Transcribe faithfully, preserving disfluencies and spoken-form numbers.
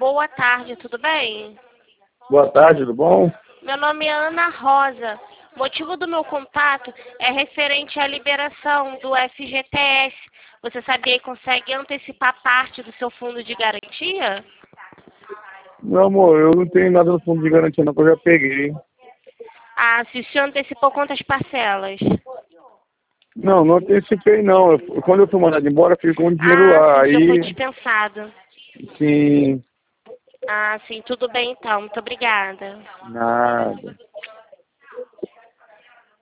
Boa tarde, tudo bem? Boa tarde, tudo bom? Meu nome é Ana Rosa. O motivo do meu contato é referente à liberação do F G T S. Você sabia que consegue antecipar parte do seu fundo de garantia? Meu amor, eu não tenho nada no fundo de garantia não, que eu já peguei. Ah, se o senhor antecipou quantas parcelas? Não, não antecipei não. Eu- quando eu fui mandado embora, ficou um dinheiro Ah, lá. sim, o senhor foi Aí, dispensado. sim, Ah, sim, tudo bem então. Muito obrigada. nada.